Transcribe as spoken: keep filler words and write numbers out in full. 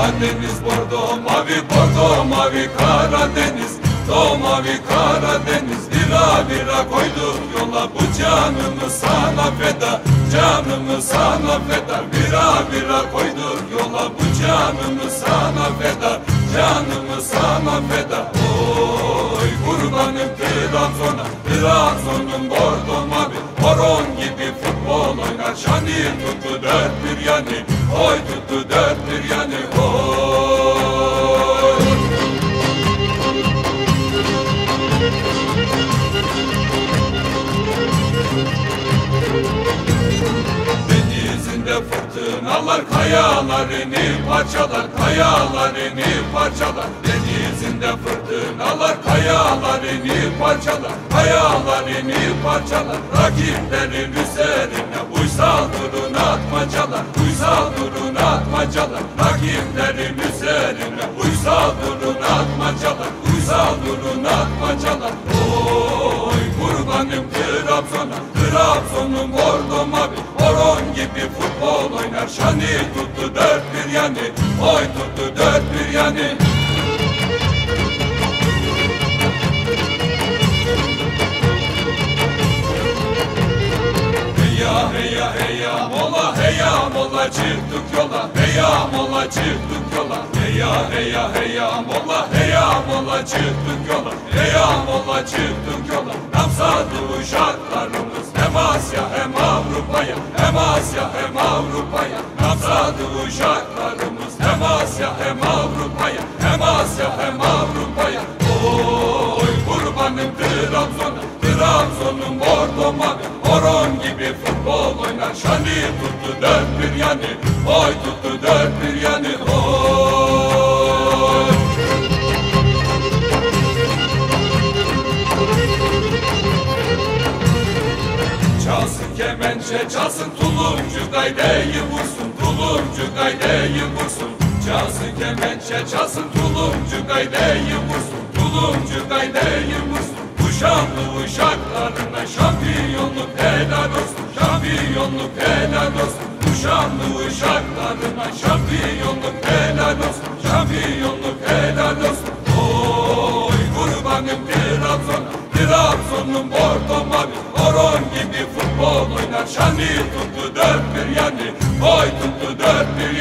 Karadeniz bordo mavi, bordo mavi Karadeniz, do mavi Karadeniz. Bira bira koyduk yola, bu canımı sana feda, canımı sana feda. Bira bira koyduk yola, bu canımı sana feda, canımı sana feda. Oy kurbanım Trabzon'a, Trabzon'un bordo mavi, horon gibi futbol oynar. Şani tuttu dört bir yani, oy tuttu dört bir yani, oy. Denizinde fırtınalar kayalarını parçalar, kayalarını parçalar. Denizinde fırtınalar kayalarını parçalar, kayalarını parçalar. Rakiplerin üzerine uysal durun atmacalar, uysal durun atmacalar. Rakiplerin üzerine uysal durun atmacalar, uysal durun atmacalar. Oy kurbanım Trabzon'a, Trabzon'un bordo mavi, horon gibi futbol oynar. Şani tuttu dört bir yani, oy tuttu dört bir yani. Heya heya heya mola, heya mola çıktık yola, heya mola çıktık yola. Heya heya heya mola, heya mola çıktık yola, heya mola çıktık yola. Namsadı uşaklarımız hem Asya hem Avrupa'ya, hem Asya hem Avrupa'ya. Namsadı uşaklarımız hem Asya hem Avrupa'ya, hem Asya hem Avrupa'ya. Oy kurbanım Trabzon'a, Trabzon'un bordo mavi, horon gibi futbol oynar. Şani tuttu dört bir yani, oy tuttu dört bir yani, oy. Çalsın kemençe çalsın, tulumcu gaydeyi vursun, tulumcu gaydeyi vursun. Çalsın kemençe çalsın, tulumcu gaydeyi vursun, tulumcu gaydeyi vursun. Uşaklı uşaklarına şampiyonluk helal olsun, şampiyonluk helal olsun. Uşaklı uşaklarına şampiyonluk helal olsun, şampiyonluk helal olsun. Oy kurbanım Trabzon'a, Trabzon'un bordo mavi, horon gibi futbol oynar. Şani tuttu dört bir yani, oy tuttu dört bir